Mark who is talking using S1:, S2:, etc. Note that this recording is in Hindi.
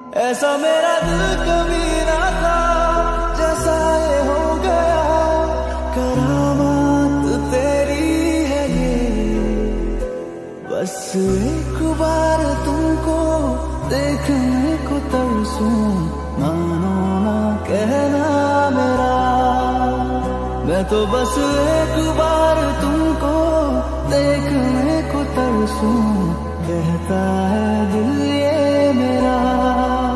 S1: ऐसा मेरा दिल कभी ना था, जैसा ये हो गया। करामात तेरी है ये, बस एक बार तुमको देखने को तरसूं। मानो ना कहना मेरा, मैं तो बस एक बार तुमको देखने को तरसूं। कहता है दिल